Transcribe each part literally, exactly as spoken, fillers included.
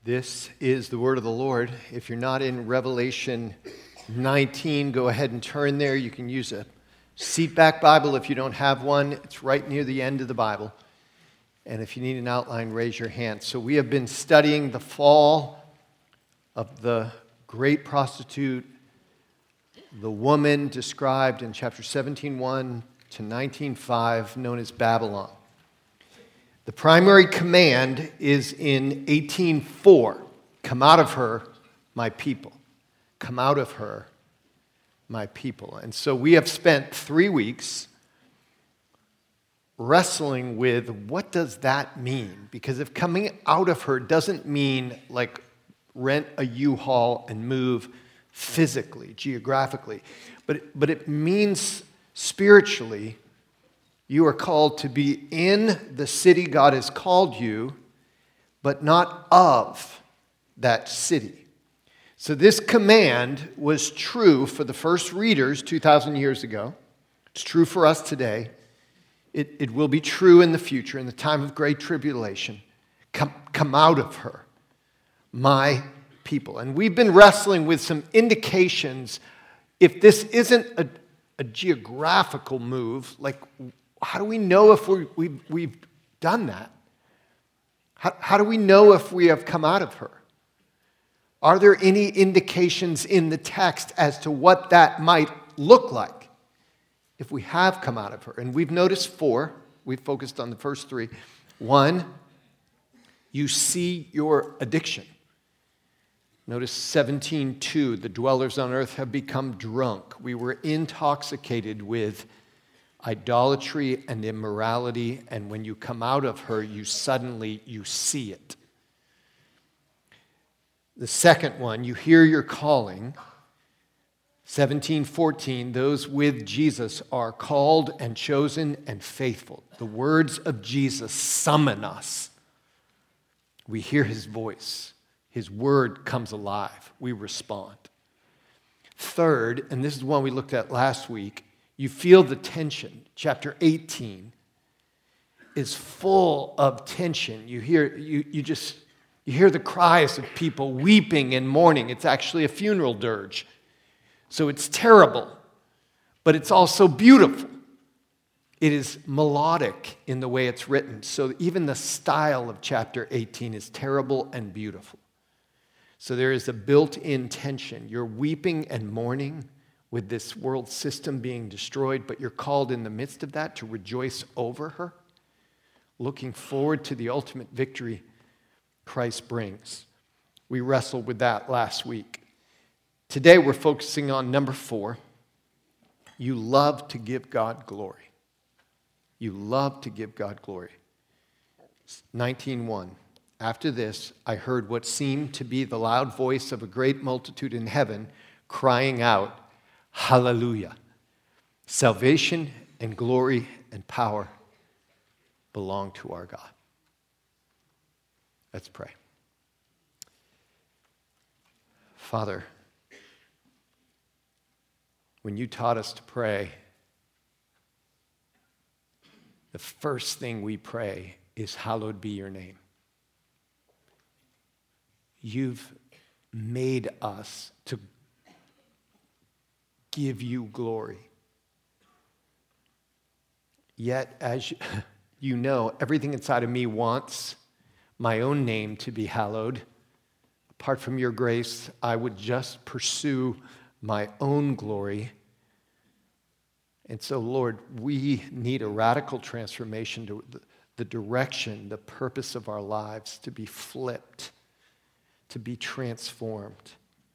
This is the word of the Lord. If you're not in Revelation nineteen, go ahead and turn there. You can use a seatback Bible if you don't have one. It's right near the end of the Bible. And if you need an outline, raise your hand. So we have been studying the fall of the great prostitute, the woman described in chapter seventeen one to nineteen five, known as Babylon. The primary command is in eighteen four. Come out of her, my people. Come out of her, my people. And so we have spent three weeks wrestling with what does that mean? Because if coming out of her doesn't mean like rent a U-Haul and move physically, geographically, but, but it means spiritually. You are called to be in the city God has called you, but not of that city. So this command was true for the first readers two thousand years ago. It's true for us today. It, it will be true in the future, in the time of great tribulation. Come, come out of her, my people. And we've been wrestling with some indications. If this isn't a, a geographical move, like how do we know if we, we, we've done that? How, how do we know if we have come out of her? Are there any indications in the text as to what that might look like if we have come out of her? And we've noticed four. We've focused on the first three. One, you see your addiction. Notice seventeen two, the dwellers on earth have become drunk. We were intoxicated with idolatry and immorality, and when you come out of her, you suddenly, you see it. The second one, you hear your calling. seventeen fourteen, those with Jesus are called and chosen and faithful. The words of Jesus summon us. We hear his voice. His word comes alive. We respond. Third, and this is one we looked at last week, you feel the tension. Chapter eighteen is full of tension. You hear, you, you just, you hear the cries of people weeping and mourning. It's actually a funeral dirge. So it's terrible, but it's also beautiful. It is melodic in the way it's written. So even the style of chapter eighteen is terrible and beautiful. So there is a built-in tension. You're weeping and mourning with this world system being destroyed, but you're called in the midst of that to rejoice over her, looking forward to the ultimate victory Christ brings. We wrestled with that last week. Today we're focusing on number four. You love to give God glory. You love to give God glory. nineteen one. After this, I heard what seemed to be the loud voice of a great multitude in heaven crying out, Hallelujah. Salvation and glory and power belong to our God. Let's pray. Father, when you taught us to pray, the first thing we pray is, hallowed be your name. You've made us to give you glory. Yet, as you know, everything inside of me wants my own name to be hallowed. Apart from your grace, I would just pursue my own glory. And so, Lord, we need a radical transformation to the direction, the purpose of our lives to be flipped, to be transformed,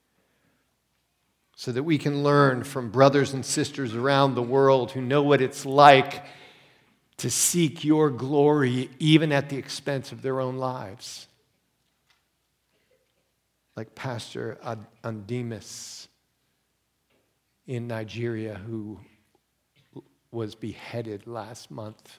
so that we can learn from brothers and sisters around the world who know what it's like to seek your glory even at the expense of their own lives. Like Pastor Andimas in Nigeria, who was beheaded last month.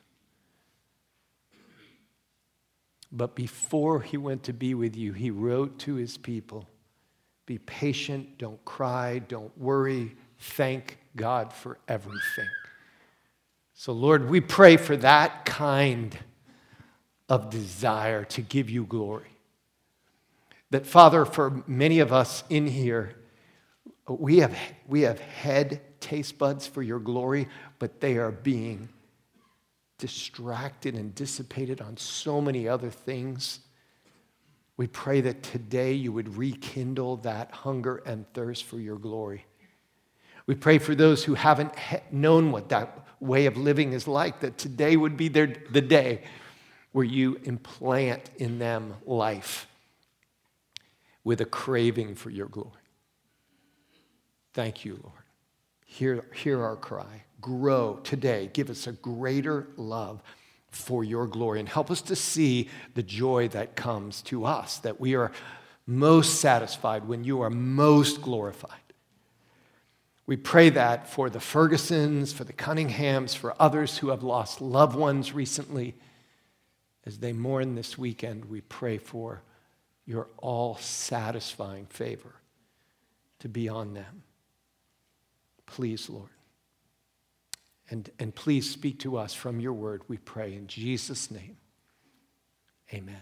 But before he went to be with you, he wrote to his people, be patient, don't cry, don't worry, thank God for everything. So Lord, we pray for that kind of desire to give you glory. That, Father, for many of us in here, we have, we have head taste buds for your glory, but they are being distracted and dissipated on so many other things. We pray that today you would rekindle that hunger and thirst for your glory. We pray for those who haven't known what that way of living is like, that today would be their, the day where you implant in them life with a craving for your glory. Thank you, Lord. Hear, hear our cry. Grow today. Give us a greater love for your glory, and help us to see the joy that comes to us, that we are most satisfied when you are most glorified. We pray that for the Fergusons, for the Cunninghams, for others who have lost loved ones recently. As they mourn this weekend, we pray for your all-satisfying favor to be on them. Please, Lord. And, and please speak to us from your word, we pray in Jesus' name. Amen.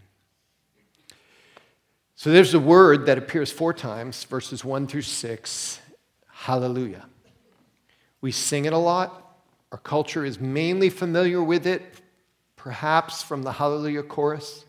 So there's a word that appears four times, verses one through six, hallelujah. We sing it a lot. Our culture is mainly familiar with it, perhaps from the hallelujah chorus.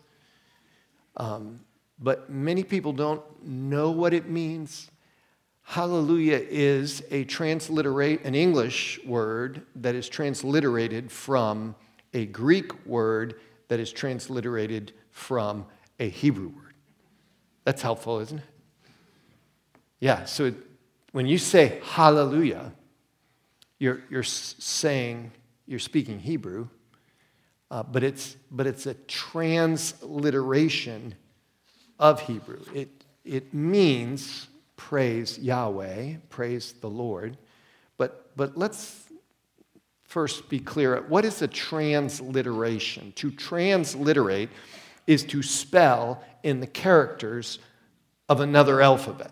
Um, but many people don't know what it means. Hallelujah is a transliterate, an English word that is transliterated from a Greek word that is transliterated from a Hebrew word. That's helpful, isn't it? Yeah, so it, when you say hallelujah, you're, you're saying, you're speaking Hebrew, uh, but, it's, but it's a transliteration of Hebrew. It, it means praise Yahweh, praise the Lord. But, but let's first be clear. What is a transliteration? To transliterate is to spell in the characters of another alphabet.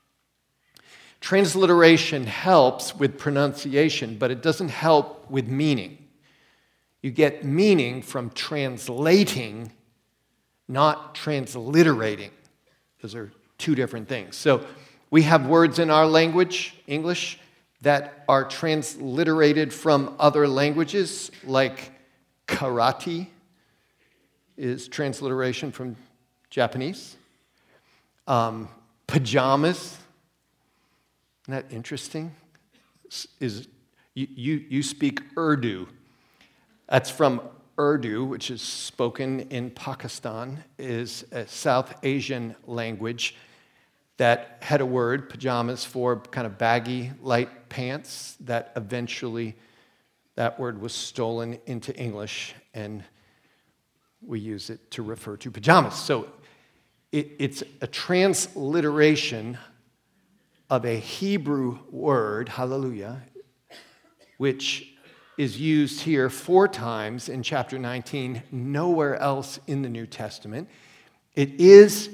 Transliteration helps with pronunciation, but it doesn't help with meaning. You get meaning from translating, not transliterating. Those are two different things. So we have words in our language, English, that are transliterated from other languages, like karate is transliteration from Japanese. Um, pajamas, isn't that interesting? Is you, you, you speak Urdu. That's from Urdu, which is spoken in Pakistan, is a South Asian language that had a word, pajamas, for kind of baggy, light pants, that eventually that word was stolen into English, and we use it to refer to pajamas. So it, it's a transliteration of a Hebrew word, hallelujah, which is used here four times in chapter nineteen, nowhere else in the New Testament. It is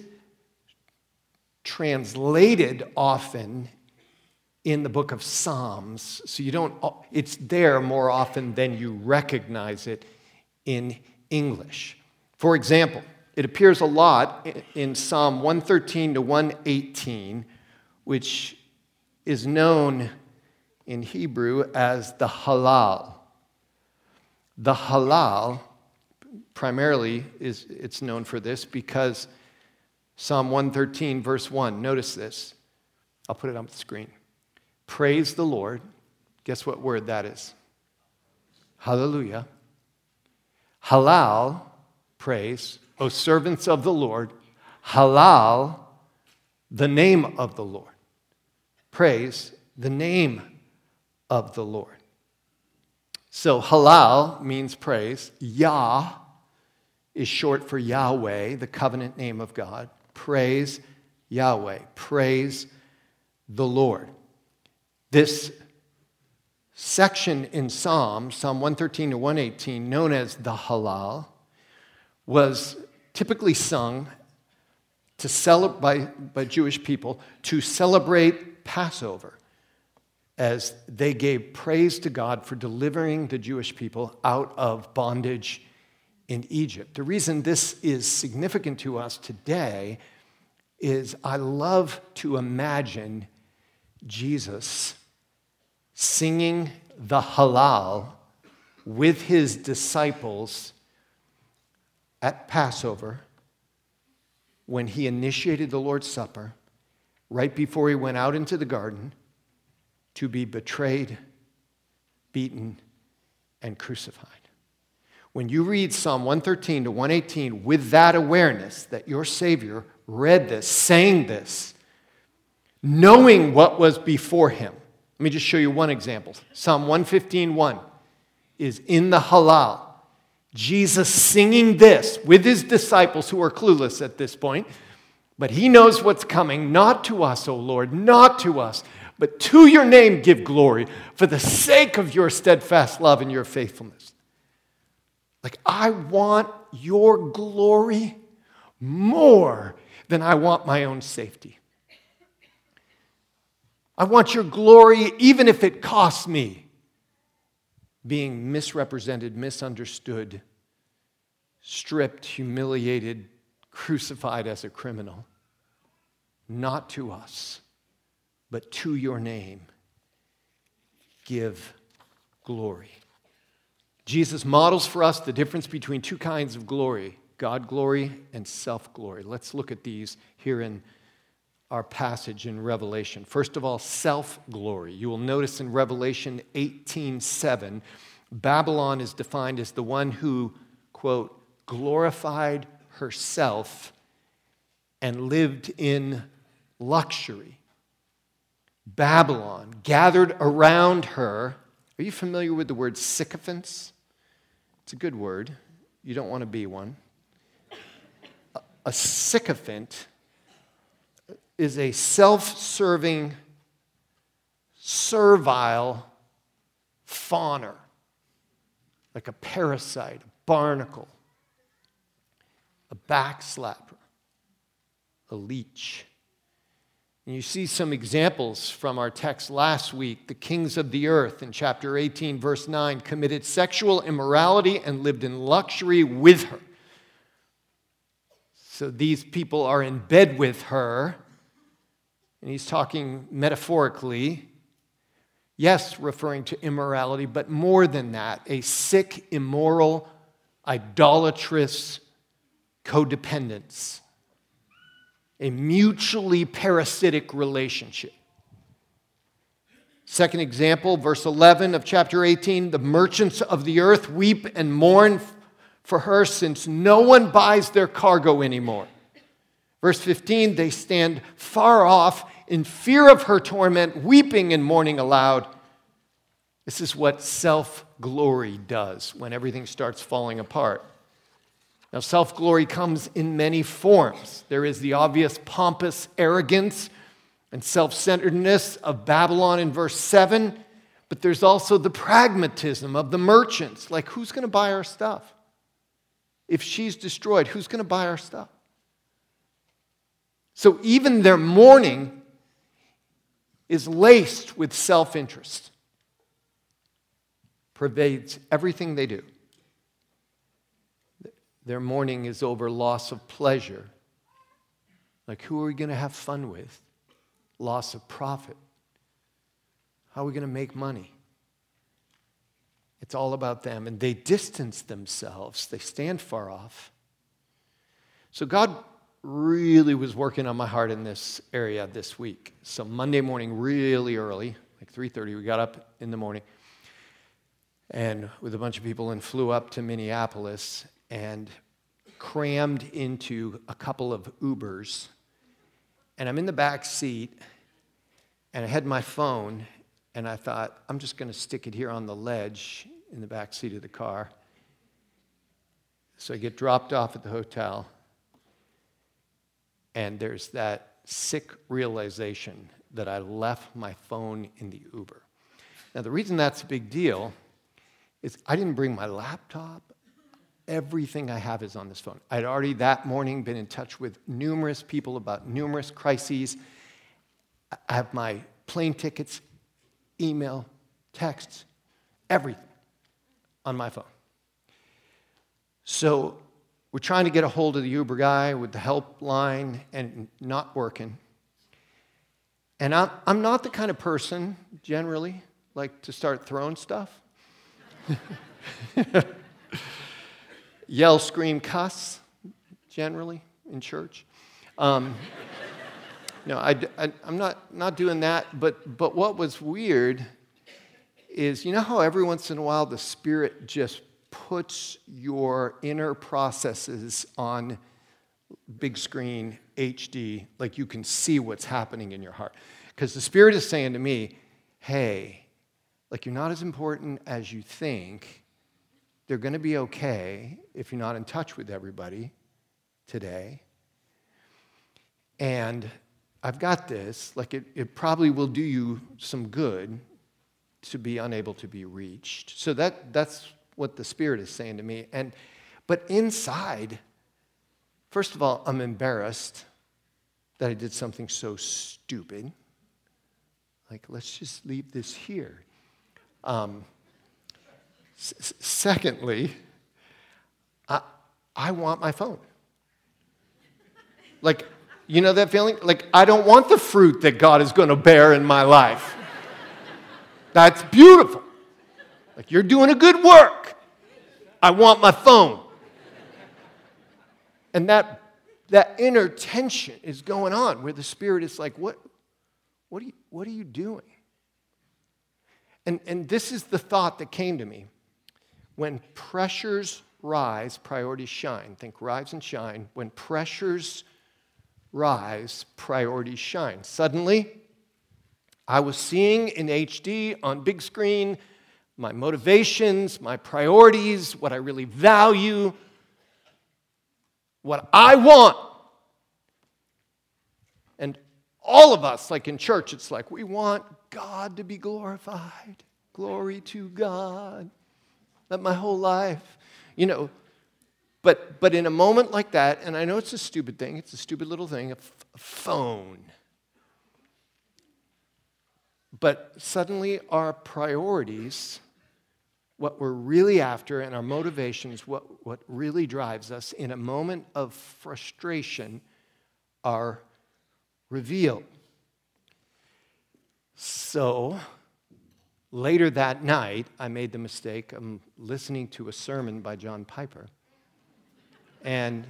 translated often in the book of Psalms, so you don't, it's there more often than you recognize it in English. For example, it appears a lot in Psalm one thirteen to one eighteen, which is known in Hebrew as the Halal. The Halal primarily is it's known for this because Psalm one thirteen, verse one, notice this. I'll put it on the screen. Praise the Lord. Guess what word that is? Hallelujah. Halal, praise. O servants of the Lord. Halal, the name of the Lord. Praise the name of the Lord. So halal means praise. Yah is short for Yahweh, the covenant name of God. Praise Yahweh. Praise the Lord. This section in Psalm, Psalm one thirteen to one eighteen, known as the Halal, was typically sung to celebrate by, by Jewish people to celebrate Passover, as they gave praise to God for delivering the Jewish people out of bondage in Egypt. The reason this is significant to us today is I love to imagine Jesus singing the Hallel with his disciples at Passover when he initiated the Lord's Supper, right before he went out into the garden to be betrayed, beaten, and crucified. When you read Psalm one thirteen to one eighteen with that awareness that your Savior read this, sang this, knowing what was before him. Let me just show you one example. Psalm one fifteen one is in the Hallel. Jesus singing this with his disciples who are clueless at this point, but he knows what's coming. Not to us, O Lord, not to us, but to your name give glory for the sake of your steadfast love and your faithfulness. Like, I want your glory more than I want my own safety. I want your glory even if it costs me being misrepresented, misunderstood, stripped, humiliated, crucified as a criminal. Not to us, but to your name give glory. Jesus models for us the difference between two kinds of glory, God glory and self-glory. Let's look at these here in our passage in Revelation. First of all, self-glory. You will notice in Revelation eighteen seven, Babylon is defined as the one who, quote, glorified herself and lived in luxury. Babylon gathered around her. Are you familiar with the word sycophants? It's a good word. You don't want to be one. A sycophant is a self-serving, servile fawner, like a parasite, a barnacle, a backslapper, a leech. And you see some examples from our text last week. The kings of the earth in chapter eighteen, verse nine, committed sexual immorality and lived in luxury with her. So these people are in bed with her. And he's talking metaphorically, yes, referring to immorality, but more than that, a sick, immoral, idolatrous codependence, a mutually parasitic relationship. Second example, verse eleven of chapter eighteen, the merchants of the earth weep and mourn for her since no one buys their cargo anymore. Verse fifteen, they stand far off in fear of her torment, weeping and mourning aloud. This is what self-glory does when everything starts falling apart. Now, self-glory comes in many forms. There is the obvious pompous arrogance and self-centeredness of Babylon in verse seven, but there's also the pragmatism of the merchants. Like, who's going to buy our stuff? If she's destroyed, who's going to buy our stuff? So even their mourning is laced with self-interest. Pervades everything they do. Their mourning is over loss of pleasure. Like, who are we going to have fun with? Loss of profit. How are we going to make money? It's all about them. And they distance themselves. They stand far off. So God really was working on my heart in this area this week. So Monday morning, really early, like three thirty, we got up in the morning and with a bunch of people and flew up to Minneapolis and crammed into a couple of Ubers. And I'm in the back seat and I had my phone and I thought, I'm just going to stick it here on the ledge in the back seat of the car. So I get dropped off at the hotel. And there's that sick realization that I left my phone in the Uber. Now, the reason that's a big deal is I didn't bring my laptop. Everything I have is on this phone. I'd already that morning been in touch with numerous people about numerous crises. I have my plane tickets, email, texts, everything on my phone. So we're trying to get a hold of the Uber guy with the helpline and not working. And I'm, I'm not the kind of person, generally, like to start throwing stuff. Yell, scream, cuss, generally, in church. Um, no, I, I, I'm not, not doing that, but, but what was weird is, you know how every once in a while the Spirit just puts your inner processes on big screen, H D, like you can see what's happening in your heart. Because the Spirit is saying to me, hey, like you're not as important as you think. They're going to be okay if you're not in touch with everybody today. And I've got this, like it, it probably will do you some good to be unable to be reached. So that that's what the Spirit is saying to me. And but inside, first of all, I'm embarrassed that I did something so stupid. Like, let's just leave this here. Um, s- secondly, I, I want my phone. Like, you know that feeling? Like, I don't want the fruit that God is going to bear in my life. That's beautiful. Like, you're doing a good work. I want my phone. And that, that inner tension is going on where the Spirit is like, what, what, are, you, what are you doing? And, and this is the thought that came to me. When pressures rise, priorities shine. Think rise and shine. When pressures rise, priorities shine. Suddenly, I was seeing in H D on big screen my motivations, my priorities, what I really value, what I want. And all of us, like in church, it's like we want God to be glorified. Glory to God. That my whole life, you know. But but in a moment like that, and I know it's a stupid thing, it's a stupid little thing, a, f- a phone. But suddenly our priorities, what we're really after, and our motivations, what, what really drives us in a moment of frustration are revealed. So, later that night, I made the mistake of listening to a sermon by John Piper. And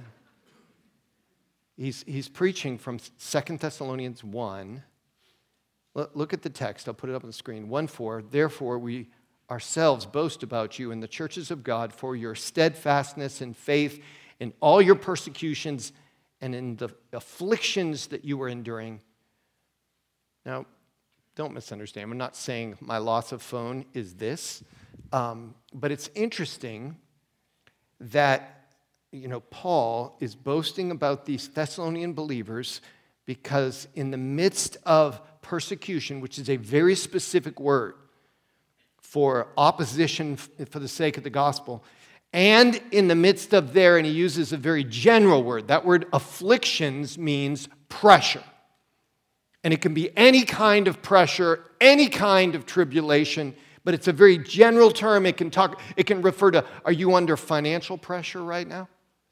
he's, he's preaching from Second Thessalonians one. Look at the text. I'll put it up on the screen. one four, therefore we ourselves boast about you in the churches of God for your steadfastness and faith in all your persecutions and in the afflictions that you were enduring. Now, don't misunderstand. I'm not saying my loss of phone is this, um, but it's interesting that, you know, Paul is boasting about these Thessalonian believers because in the midst of persecution, which is a very specific word for opposition for the sake of the gospel, and in the midst of there, and he uses a very general word, that word afflictions means pressure. And it can be any kind of pressure, any kind of tribulation, but it's a very general term. It can talk, it can refer to, are you under financial pressure right now?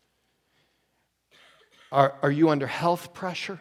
Are, are you under health pressure?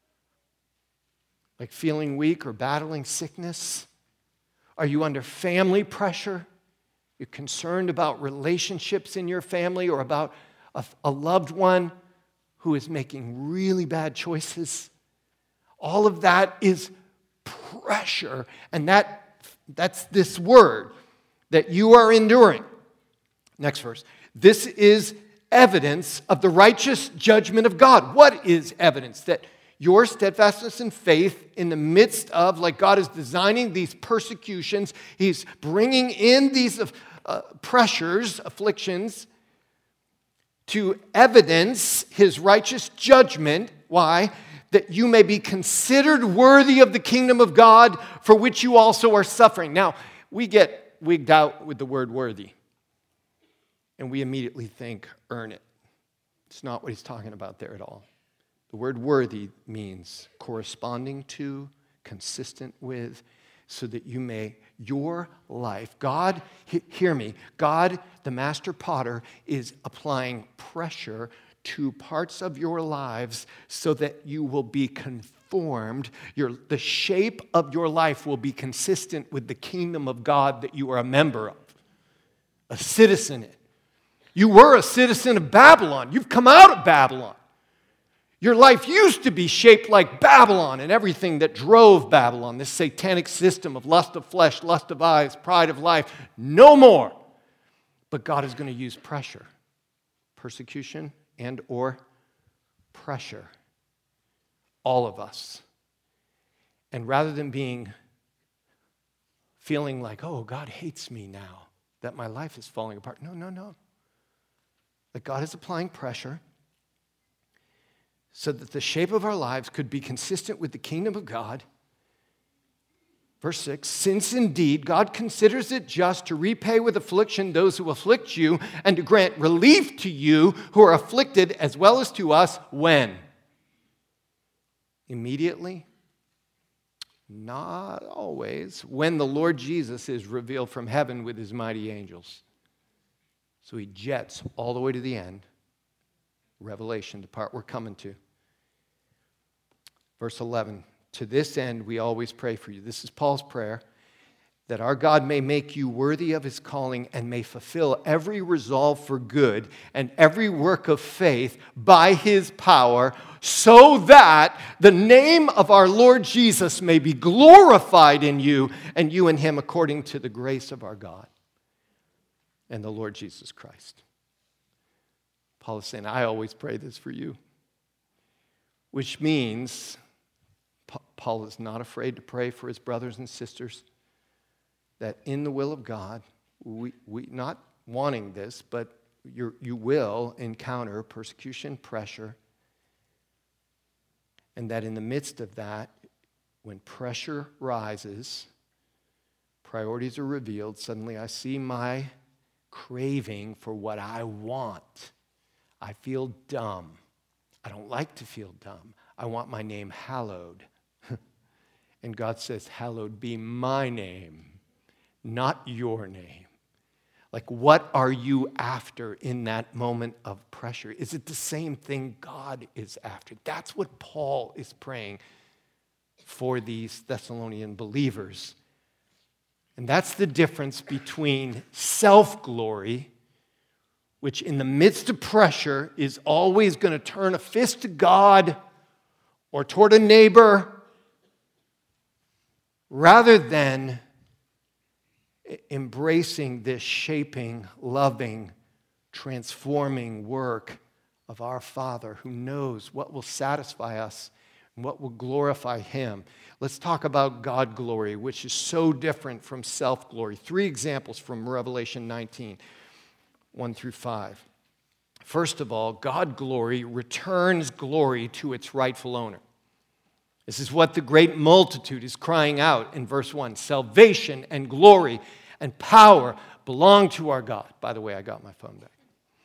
Like feeling weak or battling sickness? Are you under family pressure? You're concerned about relationships in your family or about a, a loved one who is making really bad choices? All of that is pressure, and that that's this word that you are enduring. Next verse. This is evidence of the righteous judgment of God. What is evidence? That your steadfastness and faith in the midst of, like God is designing these persecutions, He's bringing in these uh, pressures, afflictions, to evidence His righteous judgment. Why? That you may be considered worthy of the kingdom of God for which you also are suffering. Now, we get wigged out with the word worthy, and we immediately think, earn it. It's not what he's talking about there at all. The word worthy means corresponding to, consistent with. so that you may, your life, God, he, hear me, God, the master potter, is applying pressure to parts of your lives so that you will be conformed. Your, the shape of your life will be consistent with the kingdom of God that you are a member of, a citizen in. You were a citizen of Babylon. You've come out of Babylon. Your life used to be shaped like Babylon and everything that drove Babylon, this satanic system of lust of flesh, lust of eyes, pride of life. No more. But God is going to use pressure, persecution, and or pressure. All of us. And rather than being, feeling like, oh, God hates me now, that my life is falling apart. No, no, no. That God is applying pressure so that the shape of our lives could be consistent with the kingdom of God. Verse six, since indeed God considers it just to repay with affliction those who afflict you and to grant relief to you who are afflicted as well as to us, when? Immediately? Not always. When the Lord Jesus is revealed from heaven with his mighty angels. So he jets all the way to the end. Revelation, the part we're coming to. Verse eleven. To this end, we always pray for you. This is Paul's prayer, that our God may make you worthy of his calling and may fulfill every resolve for good and every work of faith by his power, so that the name of our Lord Jesus may be glorified in you and you in him, according to the grace of our God and the Lord Jesus Christ. Paul is saying, I always pray this for you, which means Paul is not afraid to pray for his brothers and sisters that in the will of God, we, we not wanting this, but you're, you will encounter persecution, pressure, and that in the midst of that, when pressure rises, priorities are revealed, suddenly I see my craving for what I want. I feel dumb. I don't like to feel dumb. I want my name hallowed. And God says, hallowed be my name, not your name. Like, what are you after in that moment of pressure? Is it the same thing God is after? That's what Paul is praying for these Thessalonian believers. And that's the difference between self-glory, which in the midst of pressure is always going to turn a fist to God or toward a neighbor, rather than embracing this shaping, loving, transforming work of our Father who knows what will satisfy us and what will glorify him. Let's talk about God glory, which is so different from self-glory. Three examples from Revelation nineteen, one through five. First of all, God glory returns glory to its rightful owner. This is what the great multitude is crying out in verse one. Salvation and glory and power belong to our God. By the way, I got my phone back.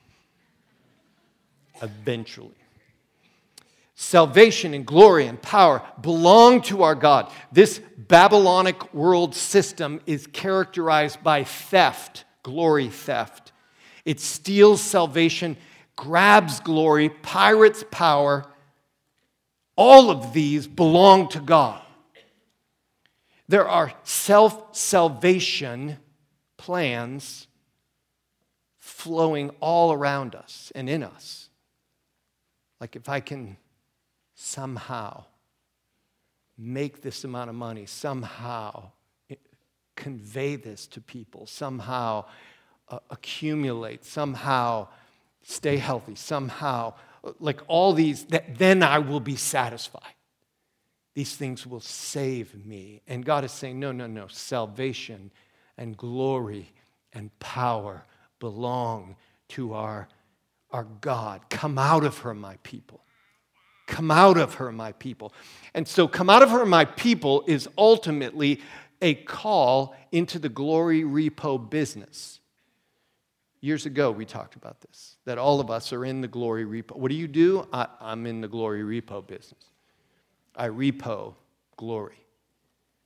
Eventually. Salvation and glory and power belong to our God. This Babylonic world system is characterized by theft, glory theft. It steals salvation, grabs glory, pirates power. All of these belong to God. There are self-salvation plans flowing all around us and in us. Like, if I can somehow make this amount of money, somehow convey this to people, somehow uh, accumulate, somehow stay healthy, somehow, like all these, that then I will be satisfied. These things will save me. And God is saying, no, no, no. Salvation and glory and power belong to our, our God. Come out of her, my people. Come out of her, my people. And so come out of her, my people, is ultimately a call into the glory repo business. Years ago, we talked about this, that all of us are in the glory repo. What do you do? I, I'm in the glory repo business. I repo glory.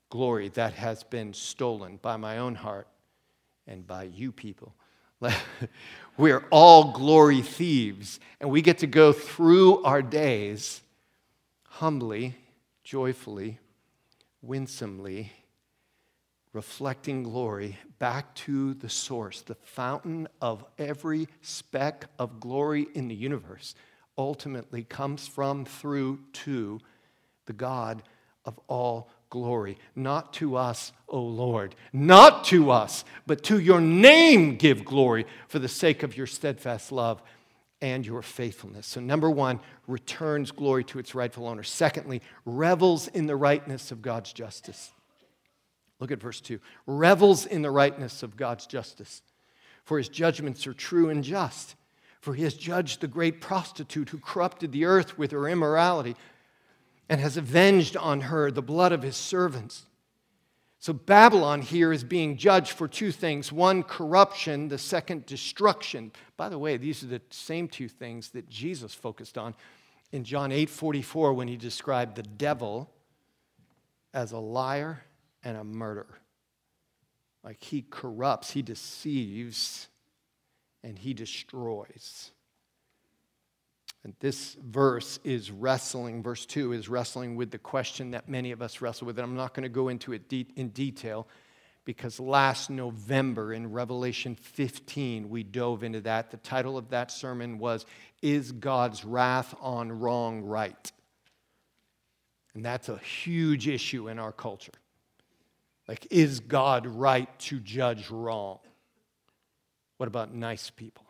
glory that has been stolen by my own heart and by you people. We're all glory thieves, and we get to go through our days humbly, joyfully, winsomely, reflecting glory back to the source, the fountain of every speck of glory in the universe, ultimately comes from, through, to the God of all glory. Not to us, O Lord, not to us, but to your name give glory for the sake of your steadfast love and your faithfulness. So number one, returns glory to its rightful owner. Secondly, revels in the rightness of God's justice. Look at verse two. Revels in the rightness of God's justice. For his judgments are true and just. For he has judged the great prostitute who corrupted the earth with her immorality and has avenged on her the blood of his servants. So Babylon here is being judged for two things. One, corruption. The second, destruction. By the way, these are the same two things that Jesus focused on in John eight forty-four when he described the devil as a liar and a murderer. Like he corrupts, he deceives, and he destroys. And this verse is wrestling, verse two is wrestling with the question that many of us wrestle with. And I'm not going to go into it de- in detail because last November in Revelation fifteen, we dove into that. The title of that sermon was, Is God's Wrath on Wrong Right? And that's a huge issue in our culture. Like, is God right to judge wrong? What about nice people?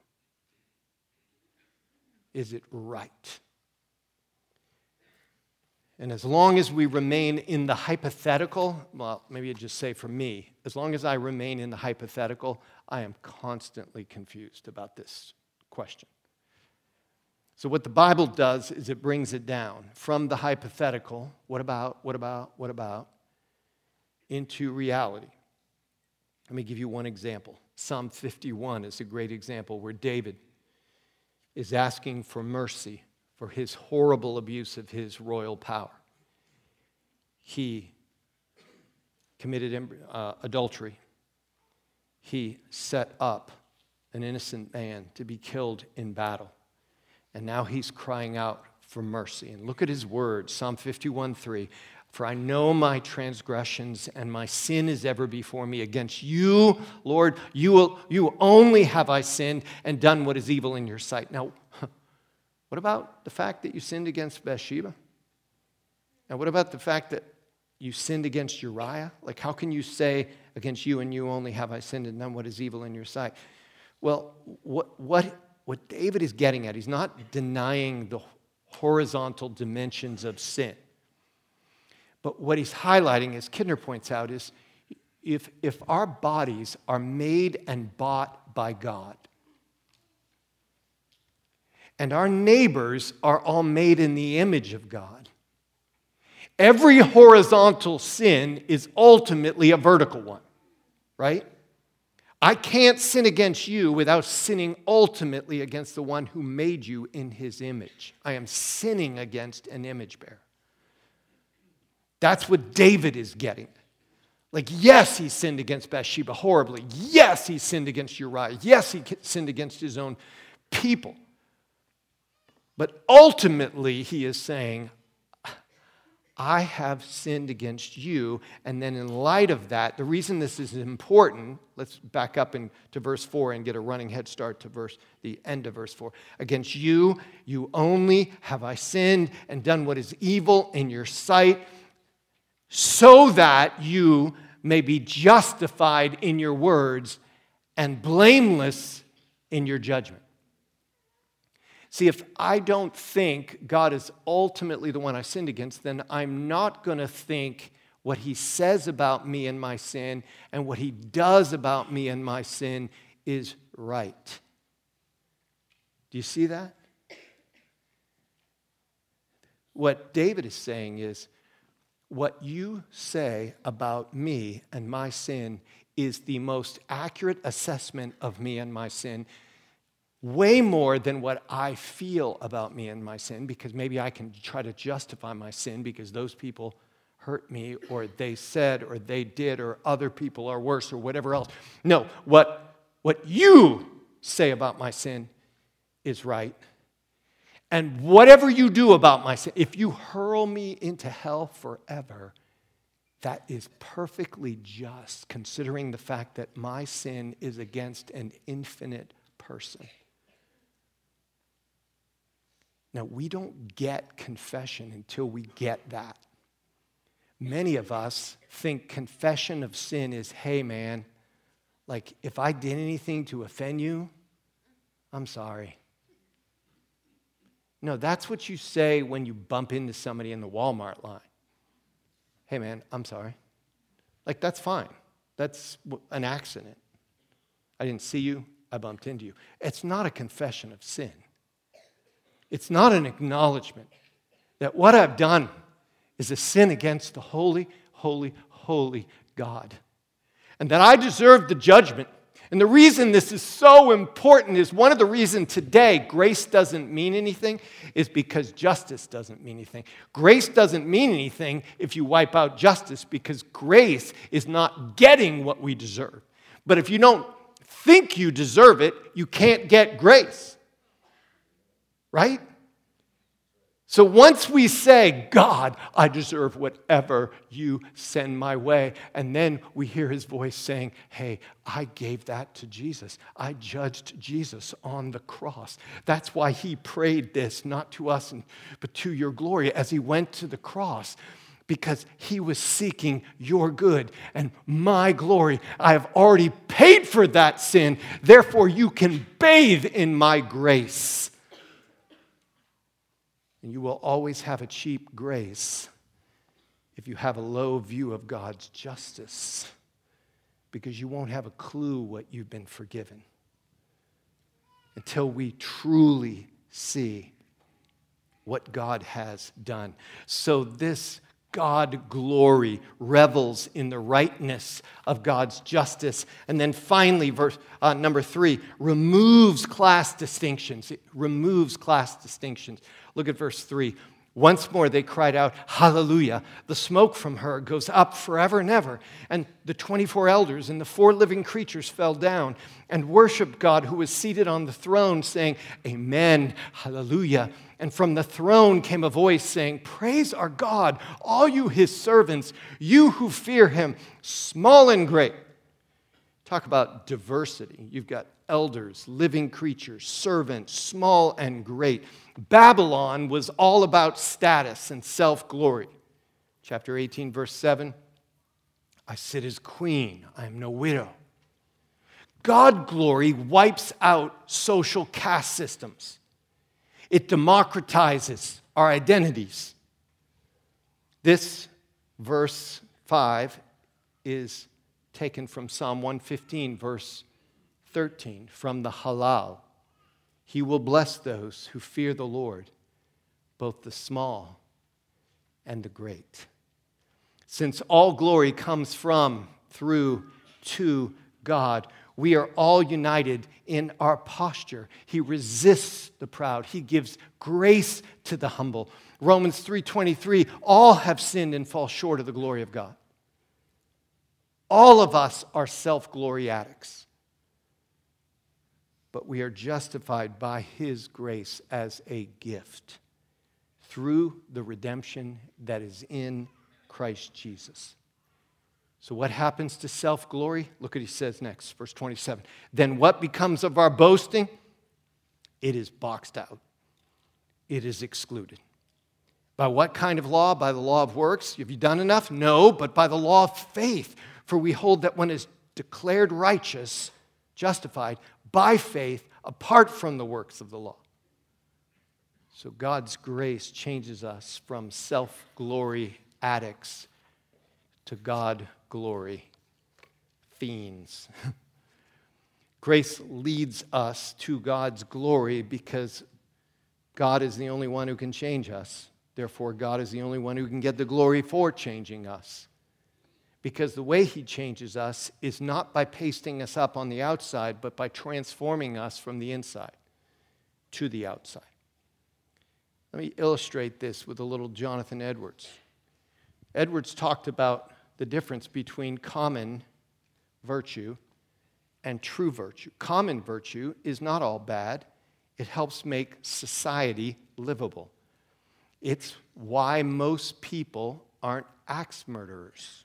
Is it right? And as long as we remain in the hypothetical, well, maybe I'd just say for me, as long as I remain in the hypothetical, I am constantly confused about this question. So what the Bible does is it brings it down from the hypothetical, what about, what about, what about, into reality. Let me give you one example. Psalm fifty-one is a great example where David is asking for mercy for his horrible abuse of his royal power. He committed uh, adultery. He set up an innocent man to be killed in battle. And now he's crying out for mercy. And look at his words, Psalm fifty-one three. For I know my transgressions and my sin is ever before me. Against you, Lord, you, will, you only have I sinned and done what is evil in your sight. Now, what about the fact that you sinned against Bathsheba? And what about the fact that you sinned against Uriah? Like, how can you say, against you and you only have I sinned and done what is evil in your sight? Well, what, what, what David is getting at, he's not denying the horizontal dimensions of sin. But what he's highlighting, as Kidner points out, is if, if our bodies are made and bought by God, and our neighbors are all made in the image of God, every horizontal sin is ultimately a vertical one, right? I can't sin against you without sinning ultimately against the one who made you in his image. I am sinning against an image bearer. That's what David is getting. Like, yes, he sinned against Bathsheba horribly. Yes, he sinned against Uriah. Yes, he sinned against his own people. But ultimately, he is saying, I have sinned against you. And then in light of that, the reason this is important, let's back up into verse four and get a running head start to verse the end of verse four. Against you, you only have I sinned and done what is evil in your sight, so that you may be justified in your words and blameless in your judgment. See, if I don't think God is ultimately the one I sinned against, then I'm not going to think what he says about me and my sin and what he does about me and my sin is right. Do you see that? What David is saying is, what you say about me and my sin is the most accurate assessment of me and my sin, way more than what I feel about me and my sin, because maybe I can try to justify my sin because those people hurt me, or they said, or they did, or other people are worse, or whatever else. No, what, what you say about my sin is right. And whatever you do about my sin, if you hurl me into hell forever, that is perfectly just, considering the fact that my sin is against an infinite person. Now, we don't get confession until we get that. Many of us think confession of sin is, hey, man, like if I did anything to offend you, I'm sorry. No, that's what you say when you bump into somebody in the Walmart line. Hey, man, I'm sorry. Like, that's fine. That's an accident. I didn't see you. I bumped into you. It's not a confession of sin. It's not an acknowledgement that what I've done is a sin against the holy, holy, holy God. And that I deserve the judgment. And the reason this is so important is one of the reasons today grace doesn't mean anything is because justice doesn't mean anything. Grace doesn't mean anything if you wipe out justice, because grace is not getting what we deserve. But if you don't think you deserve it, you can't get grace. Right? So once we say, God, I deserve whatever you send my way, and then we hear his voice saying, hey, I gave that to Jesus. I judged Jesus on the cross. That's why he prayed this, not to us, but to your glory, as he went to the cross, because he was seeking your good and my glory. I have already paid for that sin. Therefore, you can bathe in my grace. And you will always have a cheap grace if you have a low view of God's justice, because you won't have a clue what you've been forgiven until we truly see what God has done. So this God glory revels in the rightness of God's justice. And then finally, verse uh, number three, removes class distinctions. It removes class distinctions. Look at verse three. Once more they cried out, hallelujah. The smoke from her goes up forever and ever. And the twenty-four elders and the four living creatures fell down and worshiped God who was seated on the throne, saying, amen, hallelujah. And from the throne came a voice saying, praise our God, all you his servants, you who fear him, small and great. Talk about diversity. You've got elders, living creatures, servants, small and great. Babylon was all about status and self-glory. Chapter eighteen, verse seven, I sit as queen, I am no widow. God glory wipes out social caste systems. It democratizes our identities. This verse five is taken from Psalm one fifteen, verse thirteen, from the Halal. He will bless those who fear the Lord, both the small and the great. Since all glory comes from, through, to God, we are all united in our posture. He resists the proud. He gives grace to the humble. Romans three twenty-three, all have sinned and fall short of the glory of God. All of us are self-glory addicts. But we are justified by his grace as a gift through the redemption that is in Christ Jesus. So what happens to self-glory? Look what he says next, verse twenty-seven. Then what becomes of our boasting? It is boxed out. It is excluded. By what kind of law? By the law of works? Have you done enough? No, but by the law of faith. For we hold that one is declared righteous, justified, by faith, apart from the works of the law. So God's grace changes us from self-glory addicts to God-glory fiends. Grace leads us to God's glory because God is the only one who can change us. Therefore, God is the only one who can get the glory for changing us. Because the way he changes us is not by pasting us up on the outside, but by transforming us from the inside to the outside. Let me illustrate this with a little Jonathan Edwards. Edwards talked about the difference between common virtue and true virtue. Common virtue is not all bad. It helps make society livable. It's why most people aren't axe murderers.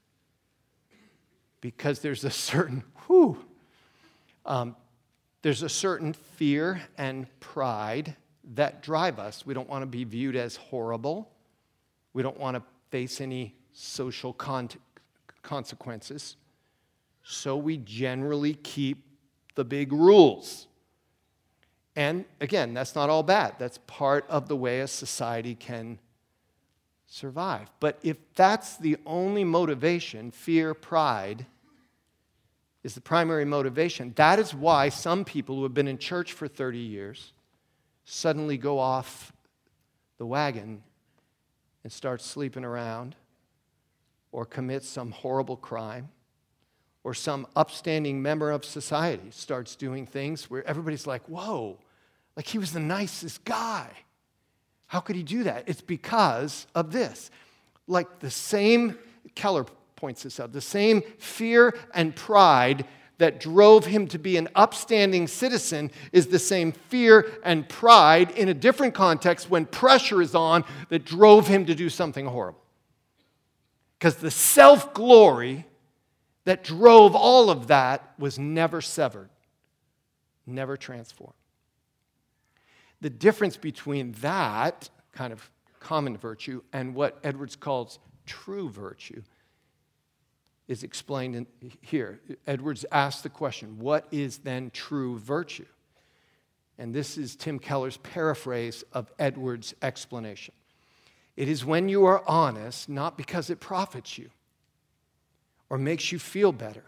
Because there's a certain, whew, um, there's a certain fear and pride that drive us. We don't want to be viewed as horrible. We don't want to face any social con- consequences. So we generally keep the big rules. And again, that's not all bad. That's part of the way a society can survive. But if that's the only motivation, fear, pride, is the primary motivation, that is why some people who have been in church for thirty years suddenly go off the wagon and start sleeping around or commit some horrible crime, or some upstanding member of society starts doing things where everybody's like, whoa, like he was the nicest guy. How could he do that? It's because of this. Like the same, Keller points this out, the same fear and pride that drove him to be an upstanding citizen is the same fear and pride in a different context when pressure is on that drove him to do something horrible. Because the self-glory that drove all of that was never severed, never transformed. The difference between that kind of common virtue and what Edwards calls true virtue is explained in here. Edwards asked the question, what is then true virtue? And this is Tim Keller's paraphrase of Edwards' explanation. It is when you are honest, not because it profits you or makes you feel better,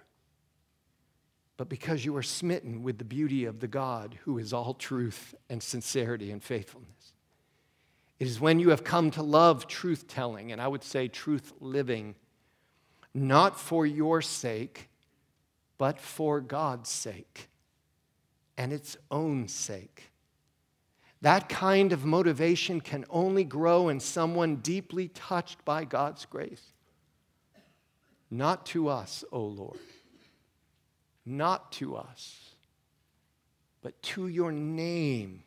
but because you are smitten with the beauty of the God who is all truth and sincerity and faithfulness. It is when you have come to love truth-telling, and I would say truth-living, not for your sake, but for God's sake and its own sake. That kind of motivation can only grow in someone deeply touched by God's grace. Not to us, O Lord, not to us, but to your name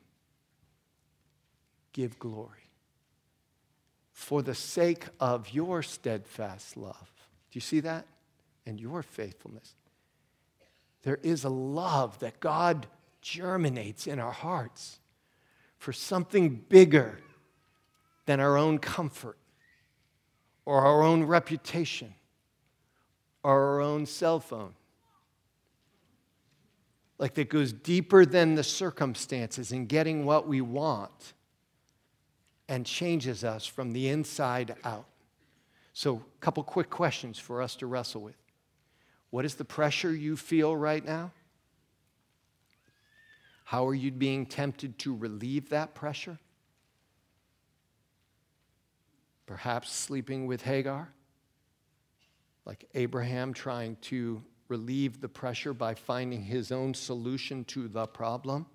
give glory. For the sake of your steadfast love. Do you see that? And your faithfulness. There is a love that God germinates in our hearts for something bigger than our own comfort or our own reputation or our own cell phone. Like that goes deeper than the circumstances in getting what we want and changes us from the inside out. So, a couple quick questions for us to wrestle with. What is the pressure you feel right now? How are you being tempted to relieve that pressure? Perhaps sleeping with Hagar, like Abraham trying to relieve the pressure by finding his own solution to the problem.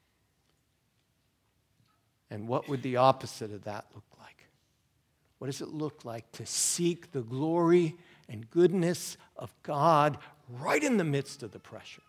And what would the opposite of that look like? What does it look like to seek the glory and goodness of God right in the midst of the pressure?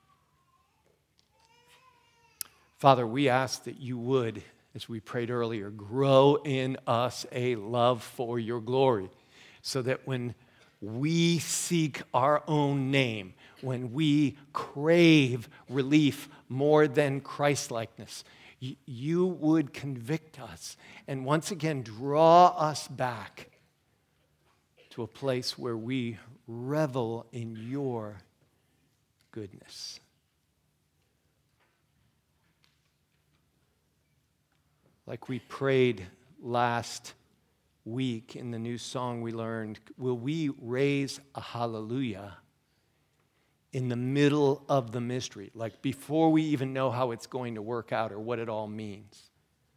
Father, we ask that you would, as we prayed earlier, grow in us a love for your glory, so that when we seek our own name, when we crave relief more than Christ-likeness, you would convict us and once again draw us back to a place where we revel in your goodness. Like we prayed last week in the new song we learned, will we raise a hallelujah in the middle of the mystery, like before we even know how it's going to work out or what it all means?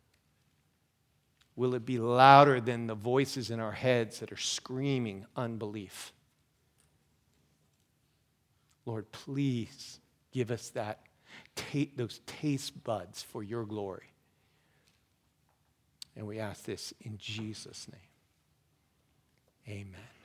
Will it be louder than the voices in our heads that are screaming unbelief? Lord, please give us that, those taste buds for your glory. And we ask this in Jesus' name. Amen.